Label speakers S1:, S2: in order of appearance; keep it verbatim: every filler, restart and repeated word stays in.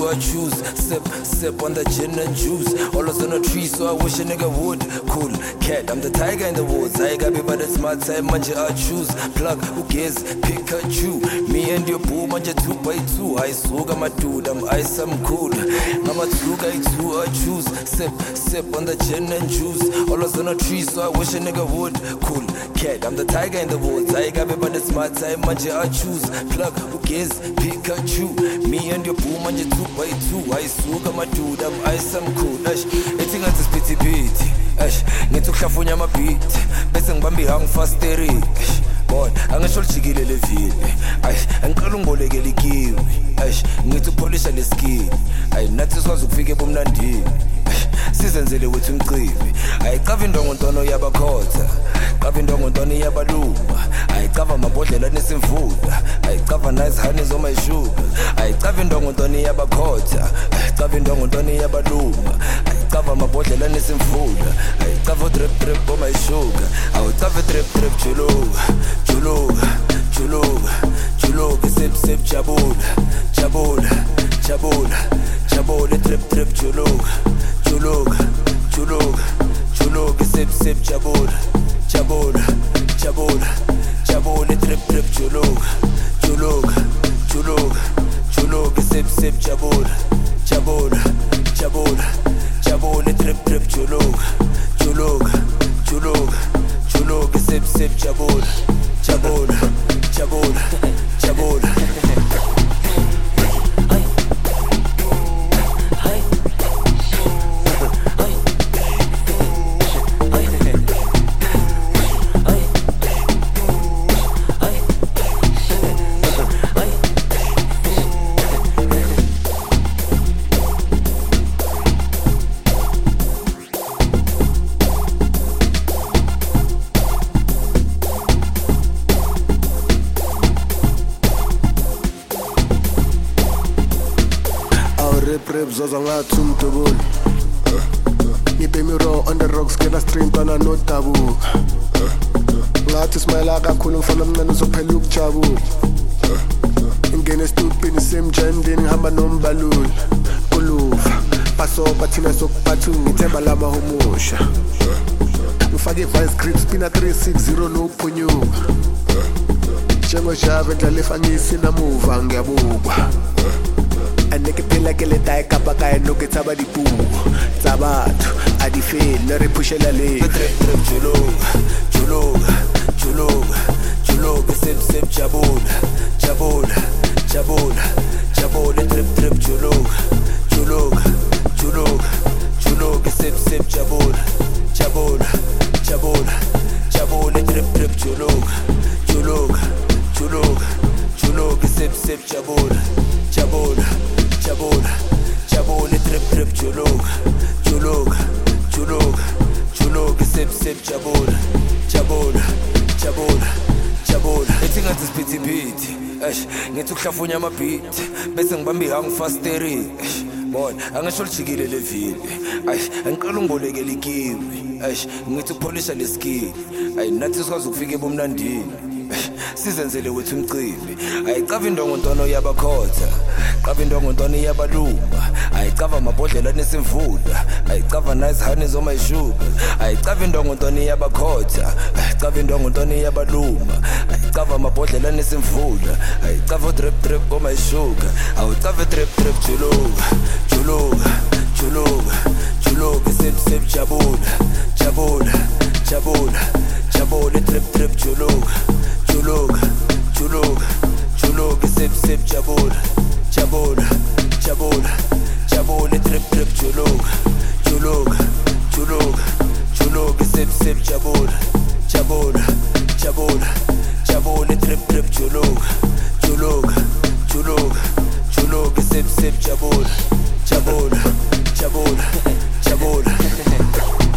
S1: so I choose. Sip, sip on the gin and juice. Always on a tree, so I wish a nigga would. Cool, cat, I'm the tiger in the woods. I got me, but it's my time, manje I choose. Plug, who cares? Pikachu. Me and your boo, manje two by two. I suga my dude, I'm ice, I'm cool. Mama tuga, two, I choose. Sip, sip on the gin and juice. Always on a tree, so I wish a nigga would. Cool, cat, I'm the tiger in the woods. I got me, but it's my time, manje I choose. Plug, who cares? Pikachu. Me and your boo, manje two by two. I suga my dude, I'm ice, I'm cool. Ash, eating at this pity pity. Ash, need to klafunya my beat. Bese ngibambi hang fast theory. Boy, angisho lijikile levile. Ay, angiqala ungibolekele ikiwi. Ay, ngithi upolisha leskin. Ay, nathi sikwazi ukufika ebumnandini. Sizenzele wethu umcibi. Ay, qava indongo ntono yabakhotha. Qava indongo ntono yabaluma. Ay, qava amabhodlela nesimvula. Ay, qava nice honey zoma ishuga. Ay, qava indongo ntono yabakhotha. Ay, qava indongo ntono yabaluma. Ay, qava amabhodlela nesimvula. Ay, qava drip drip zoma ishuga. Awu qava drip drip chuluka. Chuluka, chuluka, chuluka, sip sip chabula, chabula, chabula, chabula, trip trip chuluka, chuluka, chuluka, chuluka, sip sip chabula, chabula, chabula, chabula, trip trip chuluka, chuluka, chuluka, chuluka, sip sip chabula, chabula, chabula, chabula, trip trip chuluka, chuluka, chuluka, chuluka, sip sip chabula. Chabula, chabula, chabula.
S2: Zoza ngathi umdubuli Ngibe mi raw on the rocks Kena stream tana no tabu Ngathi smile kakhulu ngifuna mncane uzophela ukujabula Ingene stupini semjendini ngihamba nombaluli Kuluva Basoba thina sokuphathu ngithemba lama humusha Ngifake vice grips pina three sixty nophunyuka Jengo java ndlala efangisi namuva ngiyabukwa Aneke phela ke le tae kapa ka eno ke tsaba dipuo tsa batho a di fele re pushela le
S1: trip trip chuluka chuluka chuluka chuluka sip sip chabula chabula chabula chabula trip trip chuluka chuluka chuluka chuluka sip sip chabula chabula chabula chabula trip trip chuluka chuluka chuluka chuluka sip sip chabula chabula Chabula, chabula, trip trip chuluka, chuluka, chuluka, chuluka, sip sip chabula, chabula, chabula, chabula. Ethi ngathi siphithi phithi, eish, ngithi ukuhlafunya ama beat, bese ngibambi hang fast theory. Boy, angisho lijikile levile. Ay, angiqala ungibolekele ikiwi. Eish, ngithi upolisha leskin. Ay, nathi sikwazi ukufika ebumnandini. Sizenzele wethu umcibi. Ay, qava indongo ntono yabakhotha. Qava indongo ntono yabaluma. Ay, qava amabhodlela nesimvula. Ay, qava nice honey zoma ishuga. Ay, qava indongo ntono yabakhotha. Ay, qava indongo ntono yabaluma. Ay, qava amabhodlela nesimvula. Ay, qava drip drip zoma ishuga. Awu qava drip drip chuluka, chuluka, chuluka, chuluka, sip sip chabula, chabula, chabula, chabula, trip trip chuluka. Chuluka, chuluka, chuluka, sip sip chabula, chabula, chabula, chabula, trip trip chuluka, chuluka, chuluka, chuluka, sip sip chabula, chabula, chabula, chabula, trip trip chuluka, chuluka, chuluka, chuluka, sip sip chabula, chabula, chabula, chabula.